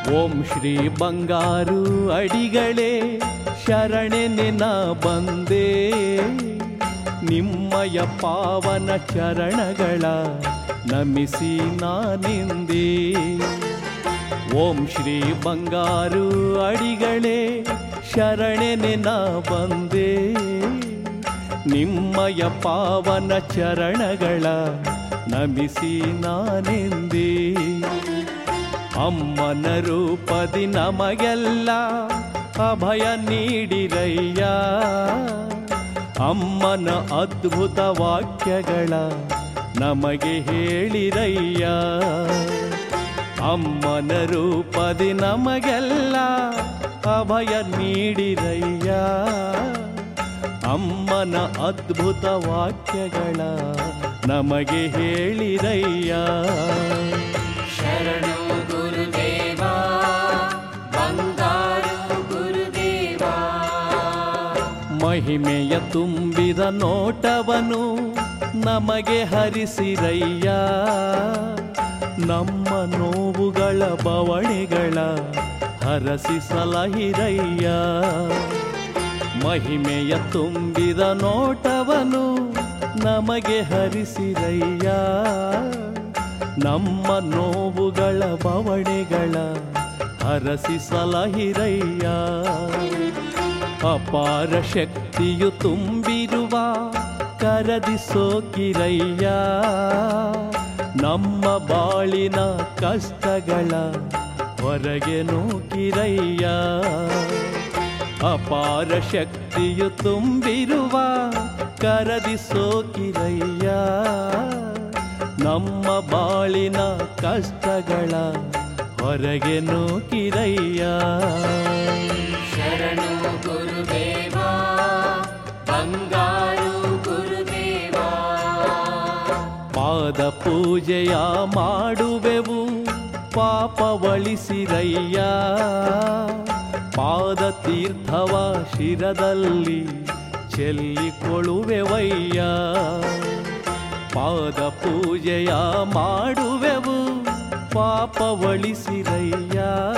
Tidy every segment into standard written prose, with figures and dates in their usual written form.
ಓಂ ಶ್ರೀ ಬಂಗಾರು ಅಡಿಗಳೇ ಶರಣೆನೆ ನಾ ಬಂದೆ, ನಿಮ್ಮಯ ಪಾವನ ಚರಣಗಳ ನಮಿಸಿ ನಾನಿಂದೆ. ಓಂ ಶ್ರೀ ಬಂಗಾರು ಅಡಿಗಳೇ ಶರಣೆನೆ ನಾ ಬಂದೆ, ನಿಮ್ಮಯ ಪಾವನ ಚರಣಗಳ ನಮಿಸಿ ನಾನೆಂದೇ. ಅಮ್ಮನ ರೂಪದಿ ನಮಗೆಲ್ಲ ಅಭಯ ನೀಡಿರಯ್ಯ, ಅಮ್ಮನ ಅದ್ಭುತ ವಾಕ್ಯಗಳ ನಮಗೆ ಹೇಳಿರಯ್ಯ. ಅಮ್ಮನ ರೂಪದಿ ನಮಗೆಲ್ಲ ಅಭಯ ನೀಡಿರಯ್ಯ, ಅಮ್ಮನ ಅದ್ಭುತ ವಾಕ್ಯಗಳ ನಮಗೆ ಹೇಳಿರಯ್ಯ. ಶರಣು ಗುರುದೇವ ಬಂಗಾರು ಗುರುದೇವ. ಮಹಿಮೆಯ ತುಂಬಿದ ನೋಟವನು ನಮಗೆ ಹರಿಸಿರಯ್ಯ, ನಮ್ಮ ನೋವುಗಳ ಬವಣೆಗಳ ಹರಸಿ ಸಲಹಿರಯ್ಯ. ಮಹಿಮೆಯ ತುಂಬಿದ ನೋಟವನು ನಮಗೆ ಹರಿಸಿರಯ್ಯ, ನಮ್ಮ ನೋವುಗಳ ಬವಣೆಗಳ ಹರಸಿ ಸಲಹಿರಯ್ಯ. ಅಪಾರ ಶಕ್ತಿಯು ತುಂಬಿರುವ ಕರದಿ ಸೋಕಿರಯ್ಯ, ನಮ್ಮ ಬಾಳಿನ ಕಷ್ಟಗಳ ಹೊರಗೆ ನೂಕಿರಯ್ಯ. ಅಪಾರ ಶಕ್ತಿಯು ತುಂಬಿರುವ ಕರದಿ ಸೋಕಿರಯ್ಯ, ನಮ್ಮ ಬಾಳಿನ ಕಷ್ಟಗಳ ಹೊರಗೆ ನೂಕಿರಯ್ಯ. ಶರಣು ಗುರುದೇವ ಬಂಗಾರು ಗುರುದೇವ. ಪಾದ ಪೂಜೆಯ ಮಾಡುವೆವು ಪಾಪವಳಿಸಿರಯ್ಯ, ಪಾದ ತೀರ್ಥವ ಶಿರದಲ್ಲಿ ಚೆಲ್ಲಿಕೊಳ್ಳುವೆವಯ್ಯ. ಪಾದ ಪೂಜೆಯ ಮಾಡುವೆವು ಪಾಪವಳಿಸಿರಯ್ಯ,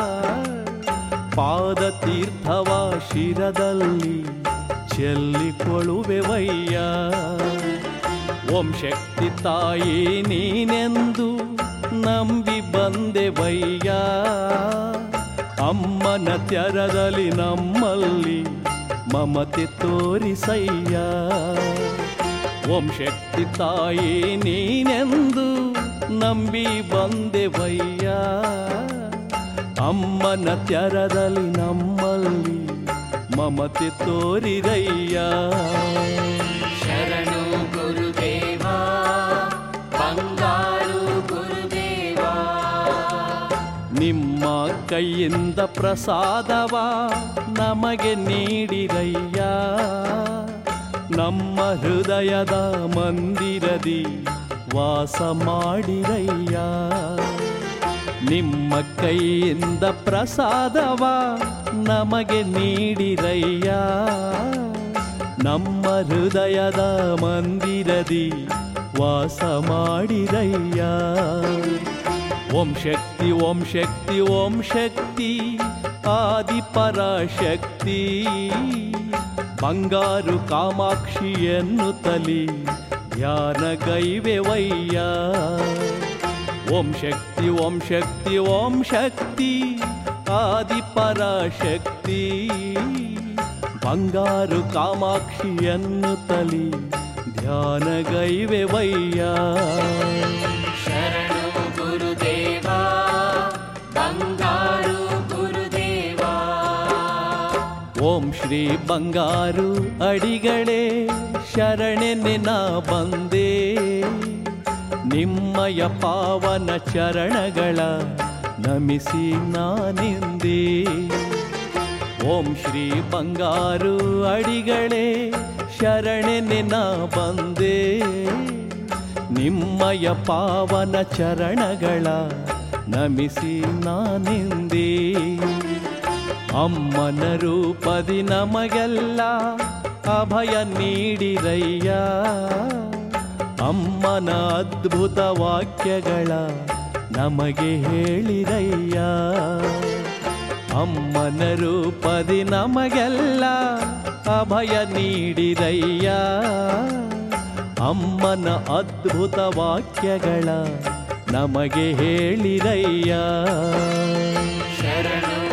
ಪಾದ ತೀರ್ಥವ ಶಿರದಲ್ಲಿ ಚೆಲ್ಲಿಕೊಳ್ಳುವೆವಯ್ಯ. ಓಂ ಶಕ್ತಿ ತಾಯಿ ನೀನೆಂದು ನಂಬಿ ಬಂದೆವಯ್ಯ, ಅಮ್ಮನ ತ್ಯರದಲ್ಲಿ ನಮ್ಮಲ್ಲಿ ಮಮತೆ ತೋರಿಸಯ್ಯ. ಓಂ ಶಕ್ತಿ ತಾಯಿ ನೀನೆಂದು ನಂಬಿ ಬಂದೆವಯ್ಯ, ಅಮ್ಮನ ತ್ಯರದಲ್ಲಿ ನಮ್ಮಲ್ಲಿ ಮಮತೆ ತೋರಿರಯ್ಯ. ಶರಣು ಗುರುದೇವ ಬಂಗಾರು ಗುರುದೇವ. ನಿಮ್ಮ ಕೈಯಿಂದ ಪ್ರಸಾದವ ನಮಗೆ ನೀಡಿರಯ್ಯ, ನಮ್ಮ ಹೃದಯದ ಮಂದಿರದಿ ವಾಸ ಮಾಡಿರಯ್ಯ. ನಿಮ್ಮ ಕೈಯಿಂದ ಪ್ರಸಾದವ ನಮಗೆ ನೀಡಿರಯ್ಯ, ನಮ್ಮ ಹೃದಯದ ಮಂದಿರದಿ ವಾಸ ಮಾಡಿರಯ್ಯ. ಓಂ ಶಕ್ತಿ ಓಂ ಶಕ್ತಿ ಓಂ ಶಕ್ತಿ ಆದಿಪರಾಶಕ್ತಿ, ಬಂಗಾರು ಕಾಮಾಕ್ಷಿ ಎನ್ನುತ್ತಲಿ ಧ್ಯಾನಗೈವೆವಯ್ಯ. ಓಂ ಶಕ್ತಿ ಓಂ ಶಕ್ತಿ ಓಂ ಶಕ್ತಿ ಆದಿಪರಾಶಕ್ತಿ, ಬಂಗಾರು ಕಾಮಾಕ್ಷಿ ಎನ್ನುತ್ತಲಿ ಧ್ಯಾನಗೈವೆವಯ್ಯ. ಶರಣು ಗುರುದೇವ ಬಂಗಾರು ಗುರುದೇವ. ಓಂ ಶ್ರೀ ಬಂಗಾರು ಅಡಿಗಳೇ ಶರಣೆನೆ ನಾ ಬಂದೆ, ನಿಮ್ಮಯ ಪಾವನ ಚರಣಗಳ ನಮಿಸಿ ನಾನಿಂದೆ. ಓಂ ಶ್ರೀ ಬಂಗಾರು ಅಡಿಗಳೇ ಶರಣೆನೆ ನಾ ಬಂದೆ, ನಿಮ್ಮಯ ಪಾವನ ಚರಣಗಳ ನಮಿಸಿ ನಾನಿಂದೆ. ಅಮ್ಮನ ರೂಪದಿ ನಮಗೆಲ್ಲ ಅಭಯ ನೀಡಿರಯ್ಯ, ಅಮ್ಮನ ಅದ್ಭುತ ವಾಕ್ಯಗಳ ನಮಗೆ ಹೇಳಿರಯ್ಯ. ಅಮ್ಮನ ರೂಪದಿ ನಮಗೆಲ್ಲ ಅಭಯ ನೀಡಿರಯ್ಯ. ಅಮ್ಮನ ಅದ್ಭುತ ವಾಕ್ಯಗಳ ನಮಗೆ ಹೇಳಿರಯ್ಯ. ಶರಣು